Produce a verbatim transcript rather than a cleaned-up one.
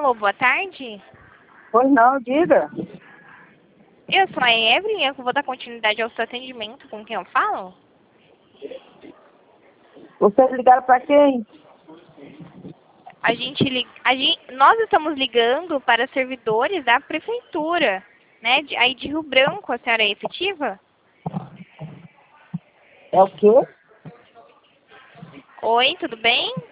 Alô, boa tarde. Pois não, diga. Eu sou a Evelyn, eu vou dar continuidade ao seu atendimento. Com quem eu falo? Vocês ligaram para quem? A gente, li- a gente, nós estamos ligando para servidores da prefeitura, né? De, aí de Rio Branco, a senhora é efetiva? É o quê? Oi, tudo bem?